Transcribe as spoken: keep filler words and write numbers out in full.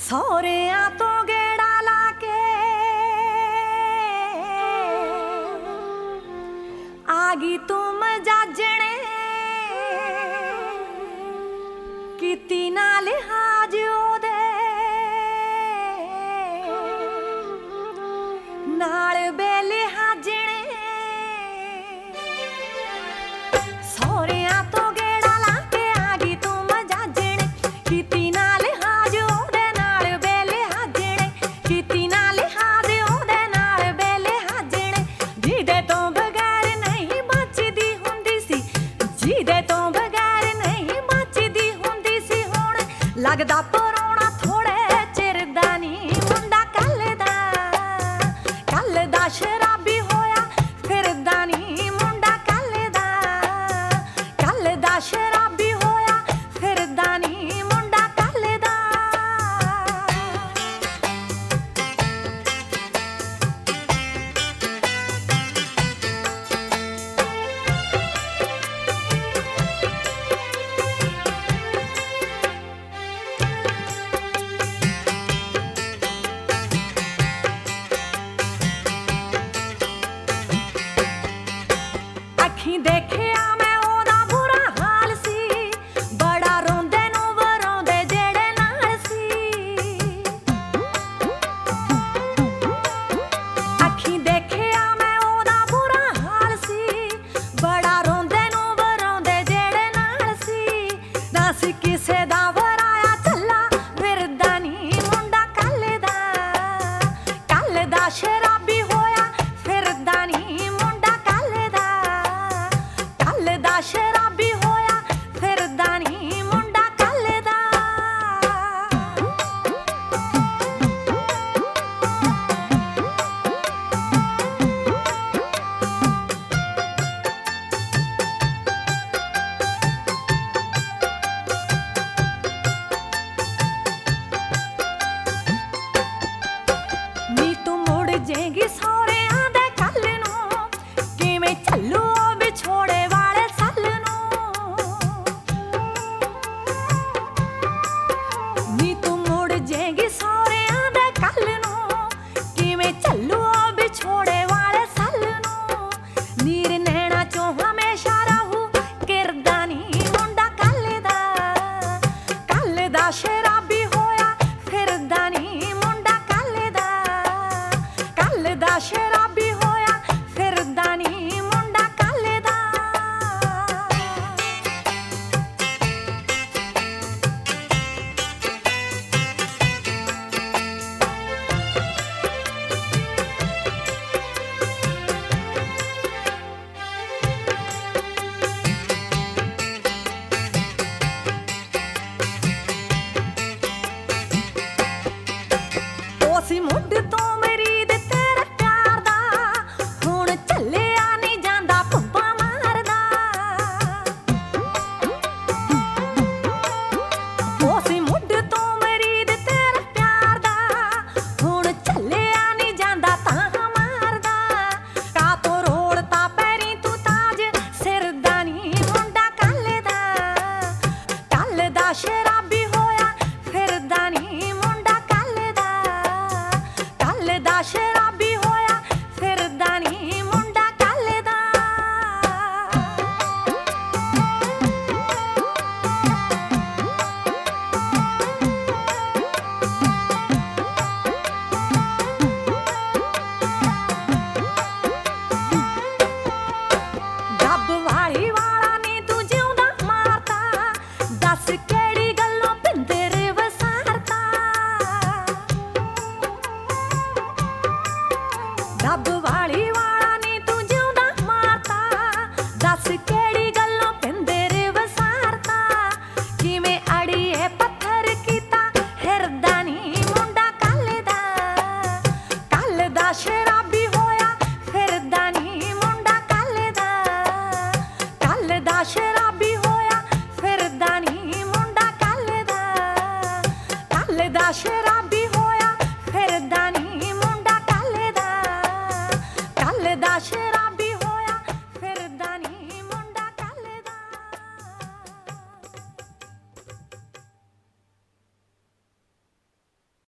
ਸਹੁਰਿਆਂ ਤੋਂ ਗੇੜਾ ਲਾ ਕੇ ਆ ਗਈ ਤੂੰ ਮਜਾਜਣੇ, ਕੀਤੀ ਨਾ ਲਿਹਾਜ਼ ਉਹਦੇ ਨਾਲ ਬੇਲਿਹਾਜ਼ਣੇ। ਸਹੁਰਿਆਂ ਤੋਂ ਗੇੜਾ ਲਾ ਕੇ ਆ ਗਈ ਤੂੰ ਮਜਾਜਣੇ, ਕੀਤੀ ਨਾ ਲਿਹਾਜ਼ ਉਹਦੇ ਨਾਲ ਬੇਲਿਹਾਜ਼ਣੇ, ਕੀਤੀ ਨਾ ਲਿਹਾਜ਼ ਉਹਦੇ ਨਾਲ ਬੇਲਿਹਾਜ਼ਣੇ। ਜਿਹਦੇ ਤੋਂ ਬਗੈਰ ਨਹੀਂ ਬਚਦੀ ਹੁੰਦੀ ਸੀ, ਜਿਹਦੇ ਤੋਂ ਬਗੈਰ ਨਹੀਂ ਬਚਦੀ ਹੁੰਦੀ ਸੀ, ਹੁਣ ਲੱਗਦਾ ਪਰਾਉਣਾ ਥੋੜੇ ਚਿਰ ਦਾ ਨੀ ਮੁੰਡਾ ਕੱਲ ਦਾ, ਕੱਲ ਦਾ ਸ਼ਰਾਬੀ ਹੋਇਆ ਫਿਰਦਾ ਨੀ ਮੁੰਡਾ ਕੱਲ ਦਾ, ਕੱਲ ਦਾ ਸ਼ਰਾਬੀ ਹੋਇਆ ਫਿਰਦਾ ਨੀ ਮੁੰਡਾ ਕੱਲ ਦਾ। ਅੱਖੀਂ ਦੇਖਿਆ ਮੈਂ ਉਹਦਾ ਬੁਰਾ ਹਾਲ ਸੀ, ਬੜਾ ਰੋਂਦੇ ਨੂੰ ਵਰਾਉਂਦੇ ਜਿਹੜੇ ਨਾਲ ਸੀ। ਅੱਖੀਂ ਦੇਖਿਆ ਮੈਂ ਉਹਦਾ ਬੁਰਾ ਹਾਲ ਸੀ, ਬੜਾ ਰੋਂਦੇ ਨੂੰ ਵਰਾਉਂਦੇ ਜਿਹੜੇ ਨਾਲ ਸੀ। ਦੱਸ ਕਿਸੇ ਦਾ ਵਰਾਇਆ ਚੱਲਾ ਫਿਰਦਾ ਨੀ ਮੁੰਡਾ ਕੱਲ ਦਾ, ਕੱਲ ਦਾ ਸ਼ਰਾਬੀ ਹੋਇਆ ਫਿਰਦਾ ਨੀ ਮੁੰਡਾ ਕੱਲ ਦਾ, ਕੱਲ ਦਾ ਸ਼ਰਾਬੀ ਹੋਇਆ ਫਿਰਦਾ ਨੀ ਮੁੰਡਾ ਕੱਲ ਦਾ। ਨੀ ਤੂੰ ਮੁੜ ਜੇਗੀ ਸਹੁਰਿਆਂ ਦੇ ਕੱਲ ਨੂੰ, ਕਿਵੇਂ ਝੱਲੂ ਉਹ ਵਿਛੋੜੇ ਵਾਲੇ ਸੱਲ ਨੂੰ। ਨੀ ਤੂੰ ਮੁੜ ਜੇਗੀ ਸਹੁਰਿਆਂ ਦੇ ਕੱਲ ਨੂੰ, ਕਿਵੇਂ ਝੱਲੂ ਉਹ ਵਿਛੋੜੇ ਵਾਲੇ ਸੱਲ ਨੂੰ। ਨੀਰ ਨੈਣਾ ਚੋਂ ਹਮੇਸ਼ਾ ਰਹੂ ਕਿਰਦਾ ਨੀ ਮੁੰਡਾ ਕੱਲ ਦਾ, ਕੱਲ ਦਾ ਸ਼ਰਾਬੀ ਹੋਇਆ ਫਿਰਦਾ ਨੀ ਮੁੰਡਾ ਕੱਲ ਦਾ, ਕੱਲ ਦਾ ਸ਼ਰਾਬੀ ਹੋਇਆ ਫਿਰਦਾ ਨੀ ਮੁੰਡਾ ਕੱਲ ਦਾ। ਉਸੀ ਮੁੱਢ ਤੋਂ ਮਰੀਦ ਤੇਰੇ ਪਿਆਰ ਦਾ, ਹੁਣ ਝੱਲਿਆ ਨਹੀਂ ਜਾਂਦਾ ਭੁੱਬਾ ਮਾਰਦਾ। ਉਸੀ ਮੁੱਢ ਤੋਂ ਮਰੀਦ ਤੇਰੇ ਪਿਆਰ ਦਾ, ਹੁਣ ਝੱਲਿਆ ਨਹੀਂ ਜਾਂਦਾ ਤਾਂ ਮਾਰਦਾ। ਕਾਤੋਂ ਰੋਲਤਾ ਪੈਰੀਂ ਤੂੰ ਤਾਜ ਸਿਰ ਦਾ ਨੀ ਮੁੰਡਾ ਕੱਲ ਦਾ, ਕੱਲ ਦਾ ਸ਼ਰਾਬੀ ਹੋਇਆ ਫਿਰਦਾ ਨੀ ਮੁੰਡਾ ਕੱਲ ਦਾ, ਕੱਲ ਦਾ ਸ਼ਰਾਬੀ ਹੋਇਆ ਫਿਰਦਾ ਨੀ ਮੁੰਡਾ ਕੱਲ ਦਾ। ਡੱਬ ਵਾਲੀ ਵਾਲਾ ਨੀ ਤੂੰ ਜਿਉਂਦਾ ਮਾਰਤਾ, ਦੱਸ ਕਿਹੜੀ ਗੱਲੋਂ ਪਿੰਦਰ ਵਸਾਰਤਾ। ਡੱਬ ਵਾਲੀ ਵਾਲਾ ਨੀ ਤੂੰ ਜਿਉਂਦਾ ਮਾਰਤਾ, ਦੱਸ ਕਿਹੜੀ ਗੱਲੋਂ ਪਿੰਦਰ ਵਸਾਰਤਾ। ਕਿਵੇਂ ਅੜੀਏ ਪੱਥਰ ਕੀਤਾ ਹਿਰਦਾ ਨੀ ਮੁੰਡਾ ਕੱਲ ਦਾ, ਕੱਲ ਦਾ ਸ਼ਰਾਬੀ ਹੋਇਆ ਫਿਰਦਾ ਨੀ ਮੁੰਡਾ ਕੱਲ ਦਾ, ਕੱਲ ਦਾ ਸ਼ਰਾਬੀ ਹੋਇਆ ਫਿਰਦਾ ਨੀ ਮੁੰਡਾ ਕੱਲ ਦਾ, ਕੱਲ ਦਾ ਸ਼ਰਾਬੀ